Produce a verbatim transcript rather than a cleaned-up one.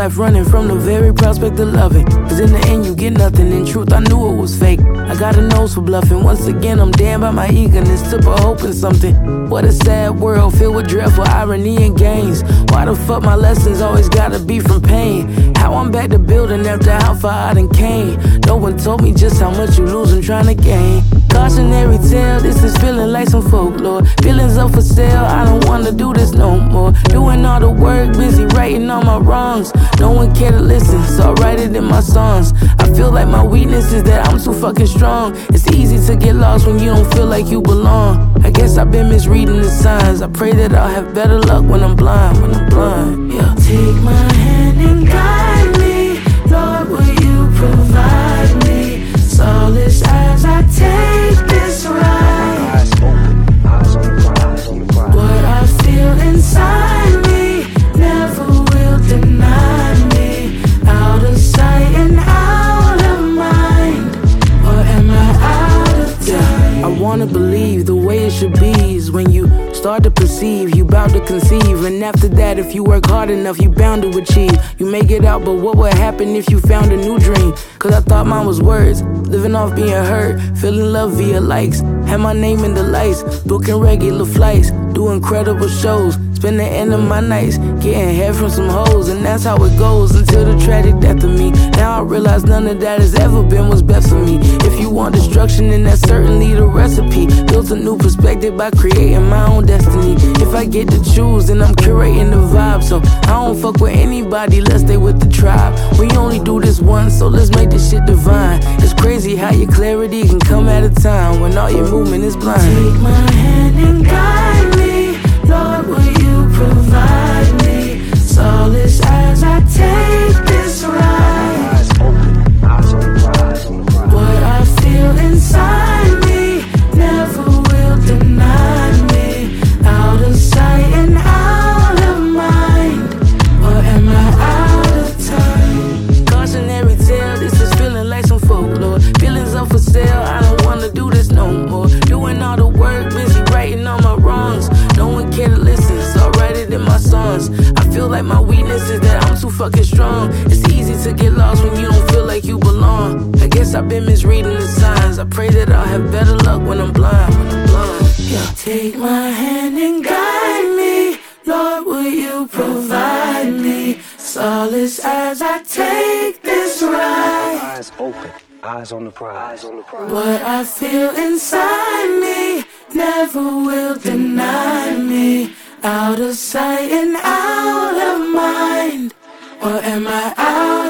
left running from the very prospect of loving. Cause in the end you get nothing, in truth I knew it was fake. I got a nose for bluffing, once again I'm damned by my eagerness to put hope in something. What a sad world filled with dreadful irony and gains. Why the fuck my lessons always gotta be from pain? How I'm back to building after how far I done came. No one told me just how much you lose and trying to gain. Cautionary tale, this is feeling like some folklore. Feelings up for sale, I don't wanna do this no more. Doing all the work, busy writing all my wrongs. No one care to listen, so I write it in my songs. I feel like my weakness is that I'm too fucking strong. It's easy to get lost when you don't feel like you belong. I guess I've been misreading the signs. I pray that I'll have better luck when I'm blind, when I'm blind, yeah. Take my hand and guide me, Lord, will you provide me solace as I take this ride? Eyes open, eyes on the prize, on the prize. What I feel inside me never will deny me. Out of sight and out of mind, or am I out of time? I wanna believe the way it should be is when you start to perceive, you bound to conceive. And after that, if you work hard enough, you bound to achieve. You make it out, but what would happen if you found a new dream? Cause I thought mine was words, living off being hurt, feeling love via likes. Had my name in the lights, booking regular flights, do incredible shows. Spend the end of my nights getting head from some hoes, and that's how it goes until the tragic death of me. Now I realize none of that has ever been what's best for me. If you want destruction, then that's certainly the recipe. Built a new perspective by creating my own destiny. If I get to choose, then I'm curating the vibe. So I don't fuck with anybody, let's stay with the tribe. We only do this once, so let's make this shit divine. It's crazy how your clarity can come at a time when all your movement is blind. Take my hand and guide me, Lord, will you provide me solace as I take this ride? Eyes open, eyes on the prize, on the prize. What I feel inside me never will deny me. Out of sight and out of mind, or am I out of time? Cautionary tale, this is feeling like some folklore. Feelings up for sale, I don't wanna do this no more. Doing all the work, busy writing all my wrongs. No one care to listen, so I write it in my songs. I feel like my weakness is that I'm too fucking strong. It's easy to get lost when you don't feel like you belong. I guess I've been misreading the signs. I pray that I'll have better luck when I'm blind, when I'm blind, yeah. Take my hand and guide me, Lord, will you provide me solace as I take this ride? Eyes open, eyes on the prize, on the prize. What I feel inside me never will deny me. Out of sight and out of mind, or am I out